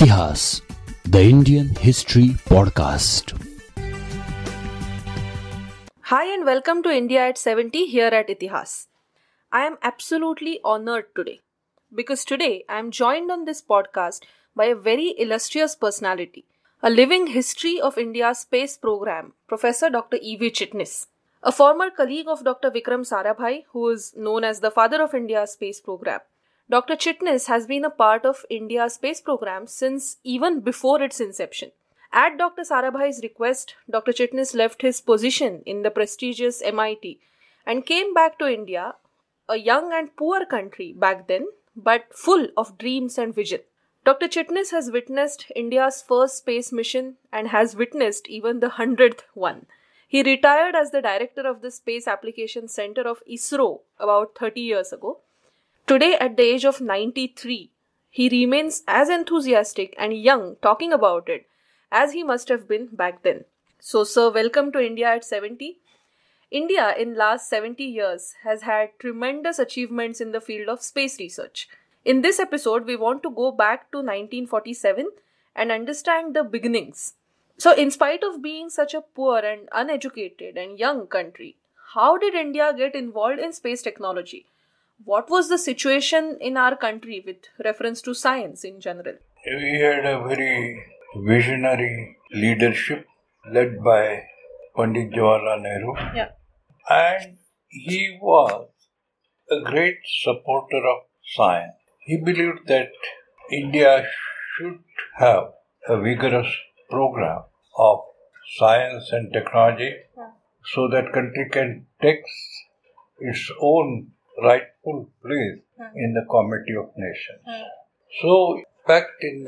Itihas, the Indian History Podcast. Hi and welcome to India at 70 here at Itihas. I am absolutely honored today because today I am joined on this podcast by a very illustrious personality, a living history of India's space program, Professor Dr. E.V. Chitnis, a former colleague of Dr. Vikram Sarabhai, who is known as the father of India's space program. Dr. Chitnis has been a part of India's space program since even before its inception. At Dr. Sarabhai's request, Dr. Chitnis left his position in the prestigious MIT and came back to India, a young and poor country back then, but full of dreams and vision. Dr. Chitnis has witnessed India's first space mission and has witnessed even the 100th one. He retired as the director of the Space Application Center of ISRO about 30 years ago. Today, at the age of 93, he remains as enthusiastic and young talking about it as he must have been back then. So, sir, welcome to India at 70. India in last 70 years has had tremendous achievements in the field of space research. In this episode, we want to go back to 1947 and understand the beginnings. So, in spite of being such a poor and uneducated and young country, how did India get involved in space technology? What was the situation in our country with reference to science in general? We had a very visionary leadership led by Pandit Jawaharlal Nehru. Yeah. And he was a great supporter of science. He believed that India should have a vigorous program of science and technology so that country can take its own rightful place in the Committee of Nations. So, in fact, in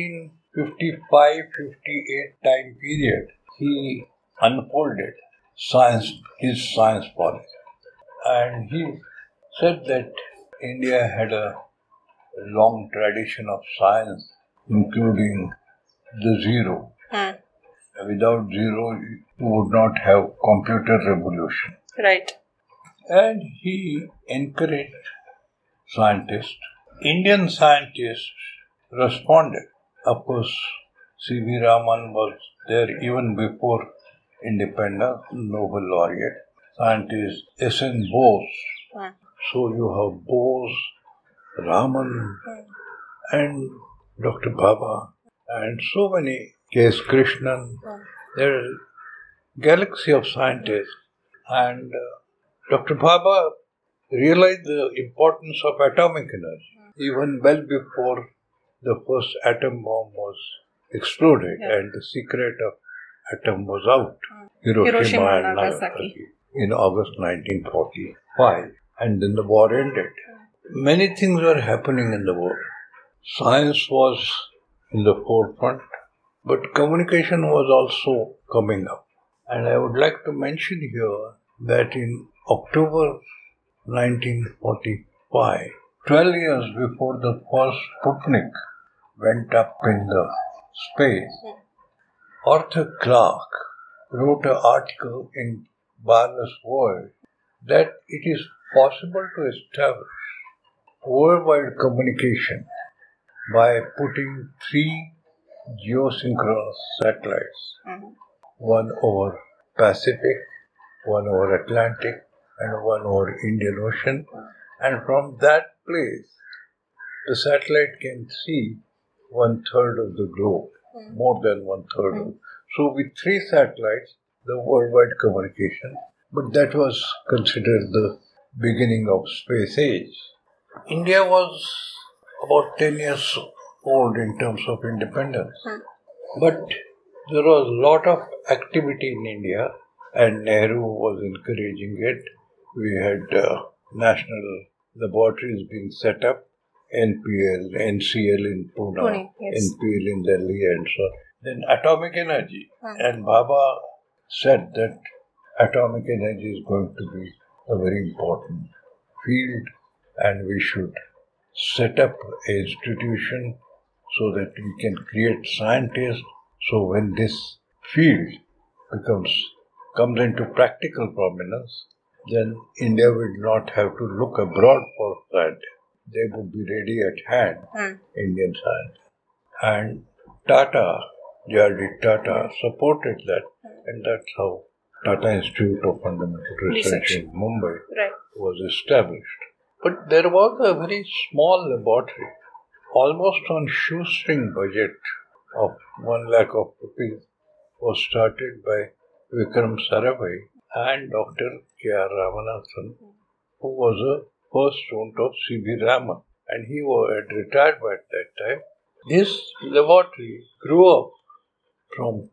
1955-58 time period, he unfolded his science policy. And he said that India had a long tradition of science, including the zero. Without zero, you would not have computer revolution. Right. And he encouraged scientists. Indian scientists responded. Of course, C.V. Raman was there even before independence, Nobel laureate. Scientist S.N. Bose. So you have Bose, Raman, and Dr. Bhabha, and so many, K.S. Krishnan. There is a galaxy of scientists. And Dr. Bhabha realized the importance of atomic energy even well before the first atom bomb was exploded and the secret of atom was out. Hiroshima and Nagasaki in August 1945. And then the war ended. Many things were happening in the world. Science was in the forefront, but communication was also coming up. And I would like to mention here that in October 1945, 12 years before the first Sputnik went up in the space, Arthur Clarke wrote an article in Wireless World that it is possible to establish worldwide communication by putting 3 geosynchronous satellites, one over Pacific, one over Atlantic, and one over Indian Ocean. And from that place, the satellite can see 1/3 of the globe, more than 1/3. So with 3 satellites, the worldwide communication, but that was considered the beginning of space age. India was about 10 years old in terms of independence. But there was a lot of activity in India, and Nehru was encouraging it. We had national laboratories being set up, NPL, NCL in Pune, NPL in Delhi, and so on. Then atomic energy. And Bhabha said that atomic energy is going to be a very important field, and we should set up an institution so that we can create scientists. So when this field comes into practical prominence, then India will not have to look abroad for scientists. They would be ready at hand, Indian scientists. And Tata, J.R.D. Tata, supported that, and that's how Tata Institute of Fundamental Research in Mumbai was established. But there was a very small laboratory, almost on shoestring budget of 1 lakh of rupees, was started by Vikram Sarabhai and Dr. K.R. Ramanathan, who was a first student of C.V. Raman, and he had retired by that time. This laboratory grew up from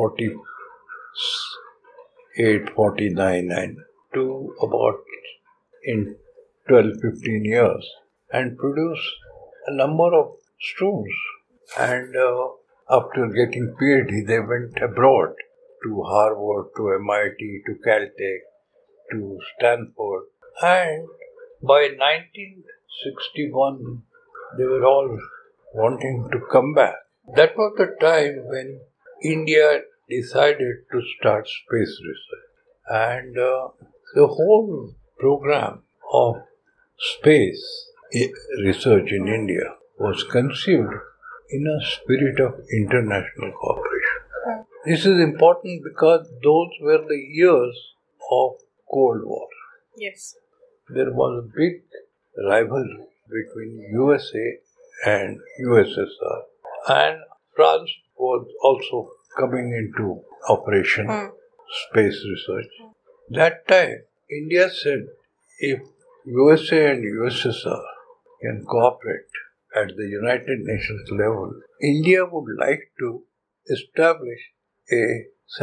48, 49 and to about in 12-15 years and produced a number of students. And after getting PhD, they went abroad to Harvard, to MIT, to Caltech, to Stanford. And by 1961, they were all wanting to come back. That was the time when India decided to start space research. And the whole program of space research in India was conceived in a spirit of international cooperation. This is important because those were the years of Cold War. Yes. There was a big rivalry between USA and USSR, and France was also coming into operation space research. That time, India said if USA and USSR can cooperate at the United Nations level, India would like to establish a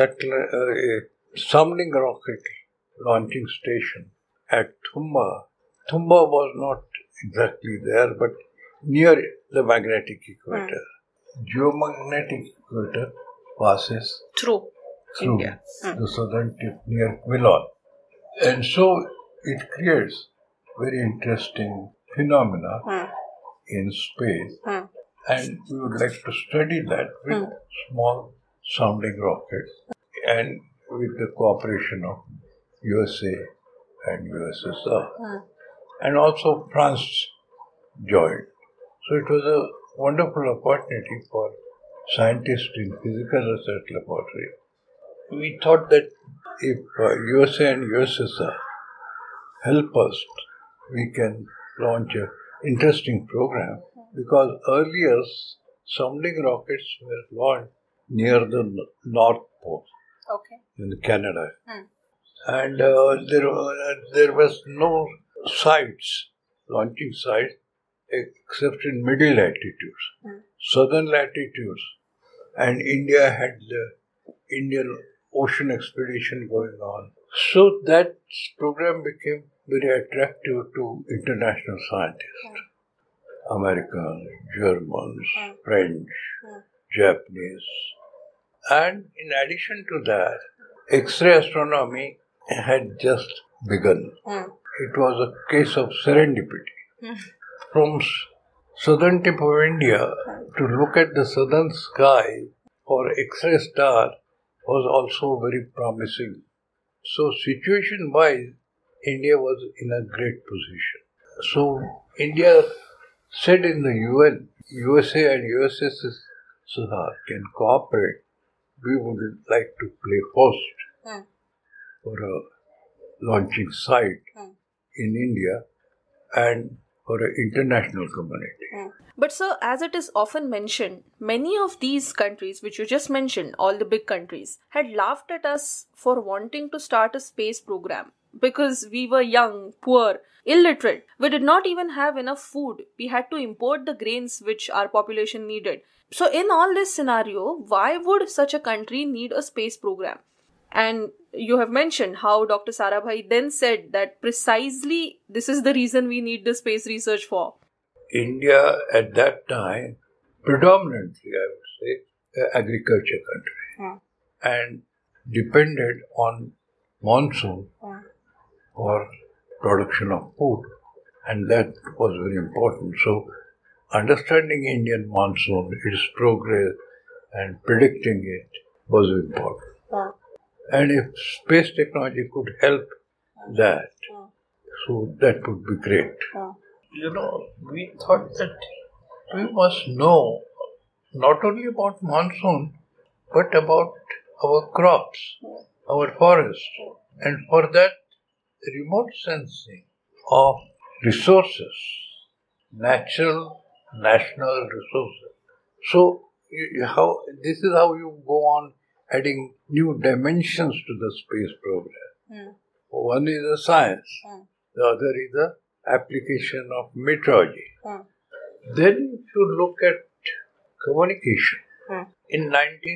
sounding rocket launching station at Thumba. Thumba was not exactly there, but near the magnetic equator. Geomagnetic equator passes through India. The southern tip near Quilon. And so it creates very interesting phenomena in space. And we would like to study that with small sounding rockets and with the cooperation of USA and USSR. And also France joined. So it was a wonderful opportunity for scientists in physical research laboratory. We thought that if USA and USSR help us, we can launch an interesting program, because earlier sounding rockets were launched near the North Pole in Canada. And there was no sites, launching sites, except in middle latitudes. Southern latitudes, and India had the Indian Ocean Expedition going on. So that program became very attractive to international scientists. Americans, Germans, French, Japanese. And in addition to that, X-ray astronomy had just begun. It was a case of serendipity. From southern tip of India to look at the southern sky for X-ray star was also very promising. So situation-wise, India was in a great position. So India said in the UN, USA and USSR can cooperate. We would like to play host for a launching site in India and for an international community. But sir, as it is often mentioned, many of these countries which you just mentioned, all the big countries, had laughed at us for wanting to start a space program because we were young, poor, illiterate. We did not even have enough food. We had to import the grains which our population needed. So in all this scenario, why would such a country need a space program? And you have mentioned how Dr. Sarabhai then said that precisely this is the reason we need the space research for. India at that time, predominantly I would say, agriculture country and depended on monsoon for production of food, and that was very important. So understanding Indian monsoon, its progress and predicting it was important. And if space technology could help that, so that would be great. We thought that we must know not only about monsoon, but about our crops, our forests, and for that remote sensing of resources, natural, national resources. So, how this is how you go on adding new dimensions to the space program. One is the science, the other is the application of meteorology. Then, if you look at communication, in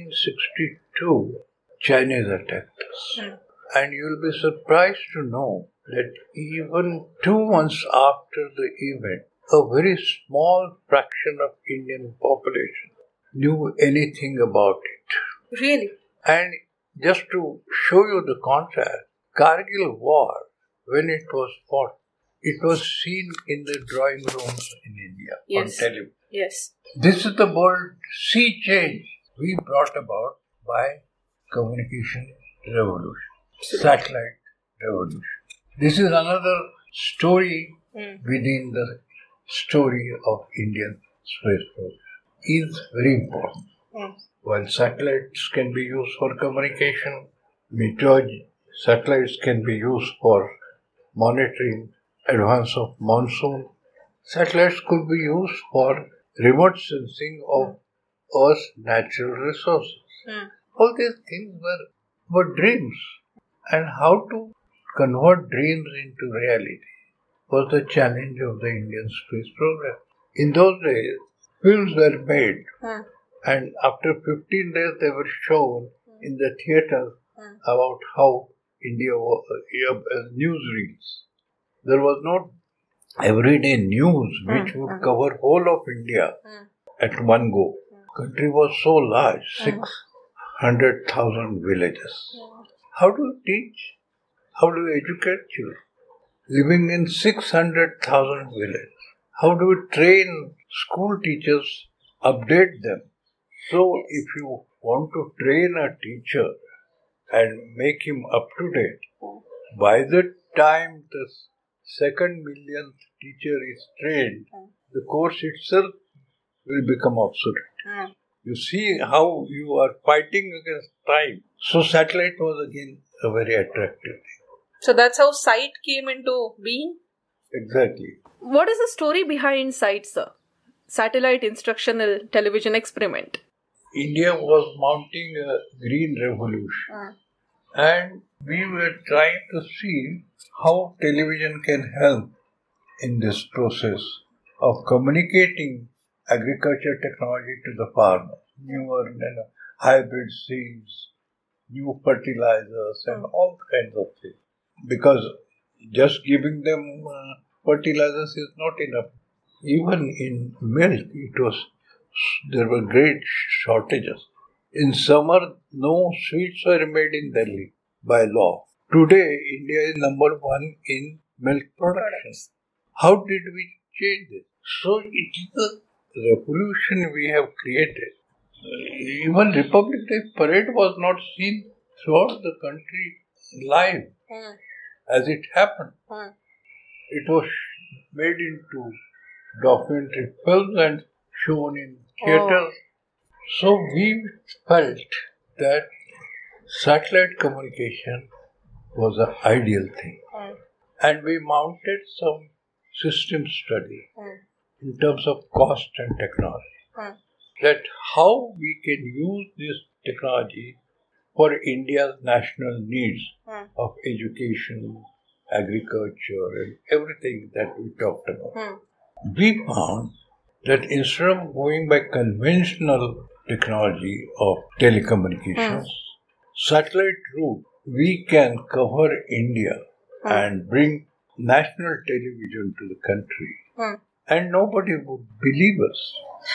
1962, China attacked us. And you'll be surprised to know that even 2 months after the event, a very small fraction of Indian population knew anything about it. Really? And just to show you the contrast, Kargil War, when it was fought, it was seen in the drawing rooms in India on television. Yes. This is the bold sea change we brought about by communication revolution, satellite revolution. This is another story within the story of Indian space program. Is very important. While satellites can be used for communication, meteorology, satellites can be used for monitoring advance of monsoon. Satellites could be used for remote sensing of Earth's natural resources. All these things were dreams. And how to convert dreams into reality was the challenge of the Indian space program. In those days, films were made, and after 15 days they were shown in the theatre about how India was, newsreels. There was no everyday news which would cover whole of India at one go. Country was so large, 600,000 villages. How do you teach? How do you educate children? Living in 600,000 villages. How do you train school teachers, update them? So if you want to train a teacher and make him up to date, by the time the second millionth teacher is trained, the course itself will become obsolete. You see how you are fighting against time. So satellite was again a very attractive thing. So that's how SITE came into being? Exactly. What is the story behind SITE, sir? Satellite Instructional Television Experiment. India was mounting a green revolution. And we were trying to see how television can help in this process of communicating agriculture technology to the farmer. Newer hybrid seeds, new fertilizers and all kinds of things. Because just giving them fertilizers is not enough. Even in milk, there were great shortages. In summer, no sweets were made in Delhi by law. Today, India is number one in milk production. How did we change this? So it is a revolution we have created. Even Republic Day parade was not seen throughout the country live as it happened. It was made into documentary films and shown in theaters. So we felt that satellite communication was an ideal thing. And we mounted some system study in terms of cost and technology. That how we can use this technology for India's national needs of education, agriculture and everything that we talked about. We found that instead of going by conventional technology of telecommunications, satellite route, we can cover India and bring national television to the country. And nobody would believe us.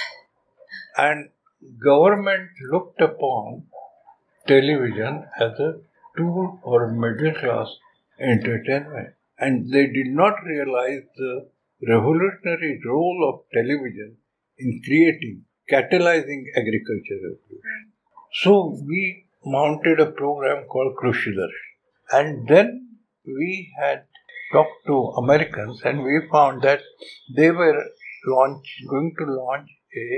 And government looked upon television as a tool for middle class entertainment. And they did not realize the revolutionary role of television in catalyzing agriculture revolution. So we mounted a program called Krishi Darshan. And then we had talked to Americans and we found that they were going to launch a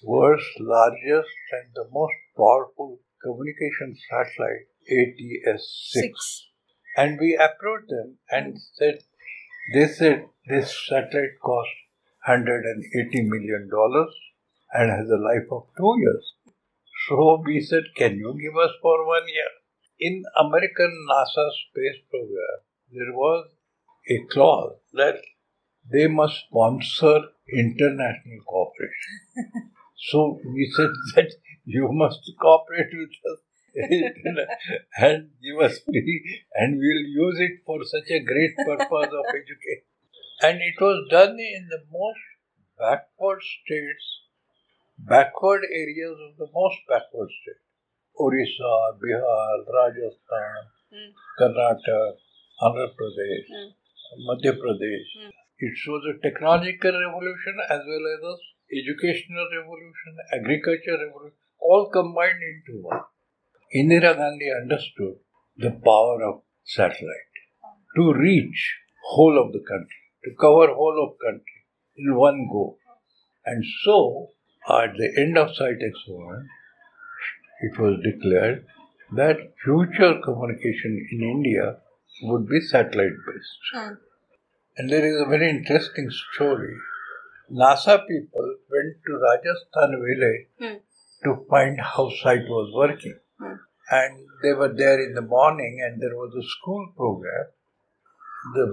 world's largest and the most powerful communication satellite, ATS-6. And we approached them and they said this satellite cost $180 million and has a life of 2 years. So we said, can you give us for 1 year? In American NASA space program, there was a clause that they must sponsor international cooperation. So we said that you must cooperate with us and give us free, and we'll use it for such a great purpose of education. And it was done in the most backward states, backward areas of the most backward states. Orissa, Bihar, Rajasthan, Karnataka, Andhra Pradesh, Madhya Pradesh. It was a technological revolution as well as an educational revolution, agriculture revolution, all combined into one. Indira Gandhi understood the power of satellite to reach whole of the country, to cover whole of country in one go. And so, at the end of SITEX-1, it was declared that future communication in India would be satellite-based. And there is a very interesting story. NASA people went to Rajasthan village to find how SITE was working. And they were there in the morning and there was a school program. The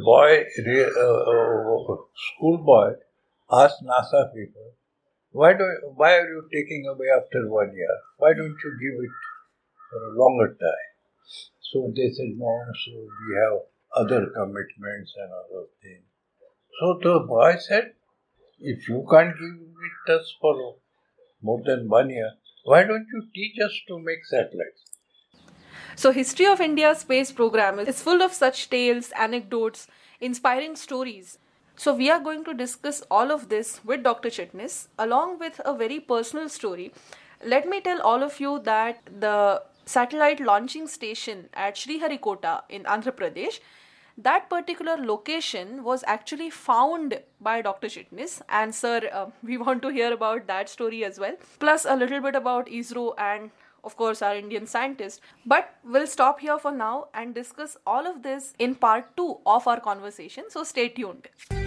schoolboy asked NASA people, why are you taking away after 1 year? Why don't you give it for a longer time? So they said, no, so we have other commitments and other things. So the boy said, if you can't give it us for more than 1 year, why don't you teach us to make satellites? So, History of India's space program is full of such tales, anecdotes, inspiring stories. So, we are going to discuss all of this with Dr. Chitnis along with a very personal story. Let me tell all of you that the satellite launching station at Sriharikota in Andhra Pradesh, that particular location was actually found by Dr. Chitnis. And sir, we want to hear about that story as well. Plus a little bit about ISRO and of course our Indian scientists. But we'll stop here for now and discuss all of this in part 2 of our conversation. So stay tuned.